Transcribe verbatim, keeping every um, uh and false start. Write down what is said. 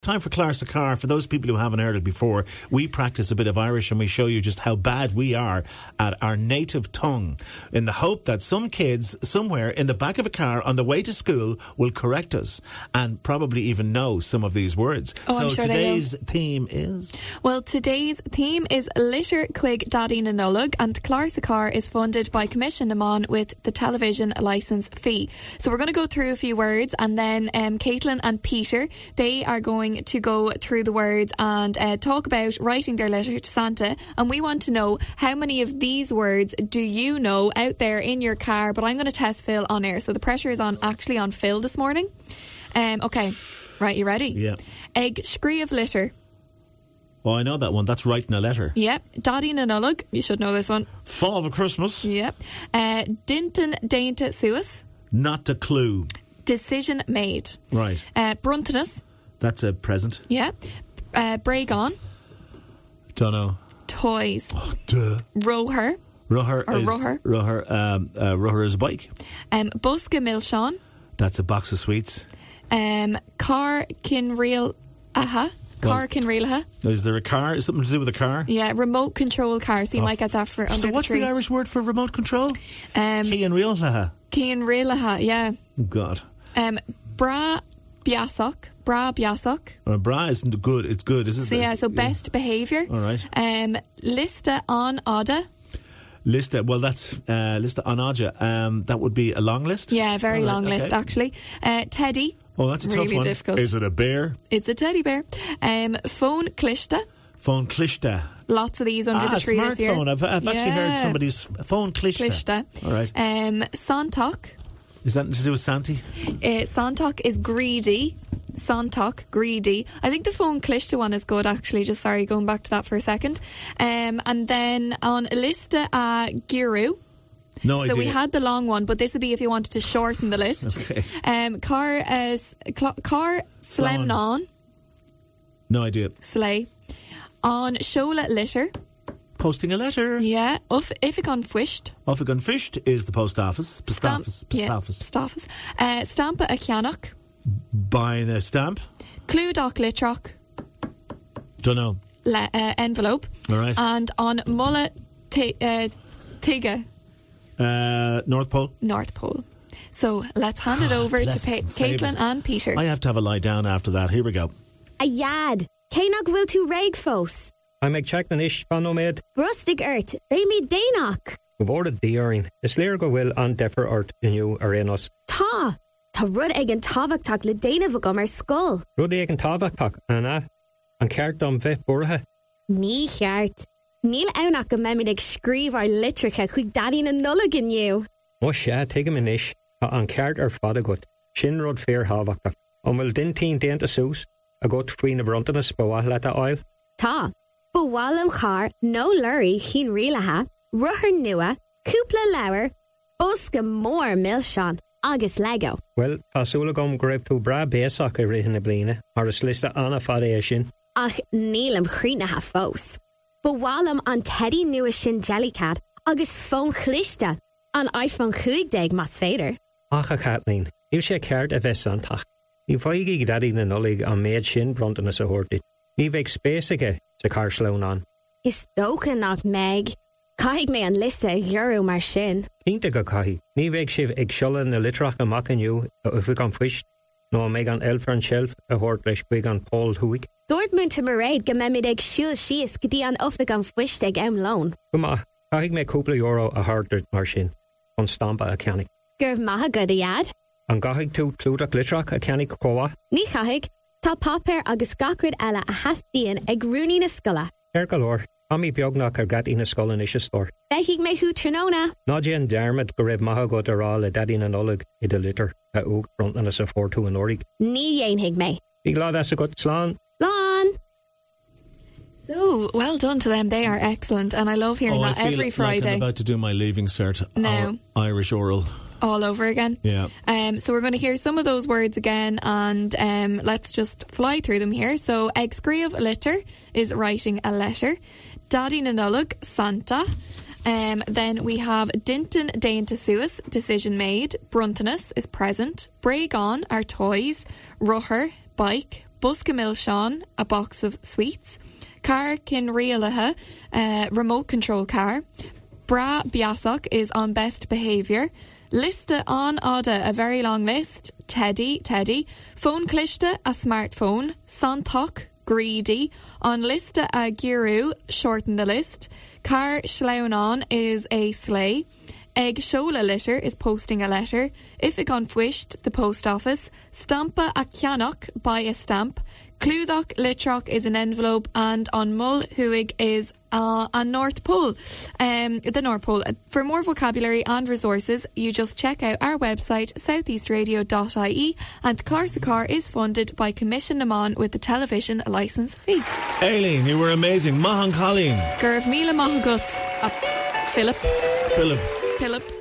Time for Clarsa Car. For those people who haven't heard it before, we practice a bit of Irish and we show you just how bad we are at our native tongue, in the hope that some kids somewhere in the back of a car on the way to school will correct us and probably even know some of these words. Oh, so I'm sure today's they will. theme is? Well, today's theme is Litter Quig Daddy na Nullag, and Clarsa Car is funded by Commission Naman with the television licence fee. So we're going to go through a few words, and then um, Caitlin and Peter, they are going to go through the words and uh, talk about writing their letter to Santa, and we want to know how many of these words do you know out there in your car. But I'm going to test Phil on air, so the pressure is on actually on Phil this morning. Um, okay, right, you ready? Yeah. Eg scree of litter. Oh, I know that one. That's writing a letter. Yep. Daddy na Nullag. You should know this one. Father Christmas. Yep. Uh, Dinton Dainta Suas. Not a clue. Decision made. Right. Uh, Bruntinus. That's a present. Yeah. Uh, Break on. Don't know. Toys. Oh, duh. Roher. Roher Or is roher. Roher. Um, uh, roher is a bike. Um, Buska Milshawn. That's a box of sweets. Um, Car Kinreal Aha. Car Well- Kinreal Aha. Is there a car? Is something to do with a car? Yeah. Remote control car. So you Oh, might get that for under So the what's tree. the Irish word for remote control? Um, Key and real? Haha. Kinreal Aha. Yeah. Oh, God. Um, Bra Biasok. Bra Biasok. Uh, bra isn't good. It's good, isn't So it? yeah, so best behaviour. All right. Um, Lista on Ada. Lista. Well, that's uh, Lista Anaja. Um, that would be a long list. Yeah, very All right, long okay. list actually. Uh, Teddy. Oh, that's a tough Really one. difficult. Is it a bear? It's a teddy bear. Um, phone Clishta. Phone Clishta. Lots of these under ah, the tree this year. smartphone. I've, I've actually heard Yeah. somebody's phone Clishta. Clishta. All right. Um, Santok. Is that to do with Santi? Uh, Santok is greedy. Santok, greedy. I think the phone Clishta one is good actually. Just sorry, going back to that for a second. Um, and then on Lista uh, Giru. No So idea. we had the long one, but this would be if you wanted to shorten the list. Okay. Um, car, uh, s- cl- car Slemnon. No idea. Slay. On Shola Litter. Posting a letter. Yeah. Uf, Ifikon Fwisht. Offagan Fished is the post office. Post Stamp- office. Post yeah, office. post office. Uh, Stampa a Kianok. Buying a stamp. Cluedoc Litrock. Don't know. Le- uh, envelope. All right. And on Mulla T- uh, Tiga, Uh, North Pole. North Pole. So let's hand it over to Let's pa- save Caitlin it. and Peter. I have to have a lie down after that. Here we go. A yad. Cénach bhfuil tú réig fós. I'm ag check na ish fan no made. Brustig ert. Bé mi dénach. Bevor the dearing. Is leer go will an defer art in you arenas. Tá. Tá rud ag an tábhachtach le déanamh agam ar scoil. Rudi ag an tavak anna. An ceart dom bheith borthe. Ní cheart. Níl anach go memid ag scríomh ar litricha chuig daddy na nullag inniu. Mo sé take him in ish. Tá an ceart ar fada gut. Sin rod fair havak. An will din teen dent a sus. A got fween a brontanas bawa leta oil. Tá. Bhwalam char nó lurí chin rialathe, ruthar nua, cúpla leabhar, bosca mór milseán, agus lego. Well, pasula gom grab to bra besak a rihin a blina. Ar a slista anna fada e sin. Ach nílam chríonathe fós. Bhwalam an teddy nua sin jellycat, agus phone chlichte, an iPhone chuigdeag mas féidir. Ach a Kathleen. You sé ceart a bheith antach. Ní fáigi daddy na nullig an méid sin brontanas a hortit. Ní bheith spéisiige sa car slón an. Is dócha nach meg. Caig mé an liste euro mar sin. Cínta go caihi. Ní bheith sibh ag seola na litrach amach aniu a ufuig an fwisht, nó méid an elfer an shelf a hort leis chuig an Paul Huig. Dúirt to maréid go memid ag siúil sios go dtí an ofaig an fhuiste ag am lón. Guma, caiig mé cúpla euro a hartart mar sin, an stampa a ceannig. Gurh maithe go iad. An gaigh tú clúdach litrach a ceannig cóha, Ní chaig, tá papir agus gacrid eile a hastíon ag rúní na scola. er galore, amí beagnach ar gat ina scolan is a stor. Beigh mé chu tróna. Nadja an dermid go raibh maithe go a rá le daddy na nullig i de litter a úg brontanas a fórtú an orig. Ní dhéonhiig mé. Bhí glad as a gut slán. Lán. So well done to them. They are excellent, and I love hearing Oh, I that feel every like Friday. I'm about to do my leaving cert. No. Our Irish oral. all over again. Yeah. Um, so we're going to hear some of those words again, and um, let's just fly through them here. So, ag scríobh litter is writing a letter. Daddy na nullag, Santa. Um, then we have Dinton Dainta Suas, decision made. Bruntanus is present. Break on are toys. Ruher, bike. Busca Mill Sean, a box of sweets. Car Kin Rialaha, uh, remote control car. Bra Biasok is on best behaviour. Lista on Ada, a very long list. Teddy, Teddy. Phone Clista, a smartphone. Santok, greedy. On Lista a Giru, shorten the list. Car Schlaunon is a sleigh. Egg Shola Litter is posting a letter. Ifigon Fwisht, the post office. Stampa a Kianok, buy a stamp. Cludoc Litrock is an envelope. And on Mull Huig is uh, a North Pole. Um, the North Pole. For more vocabulary and resources, you just check out our website, southeast radio dot I E, and Clarsacar is funded by Commission Naman with the television licence fee. Aileen, you were amazing. Mahan Colleen. Gurv Mila Mahagut. Uh, Philip. Philip. Philip.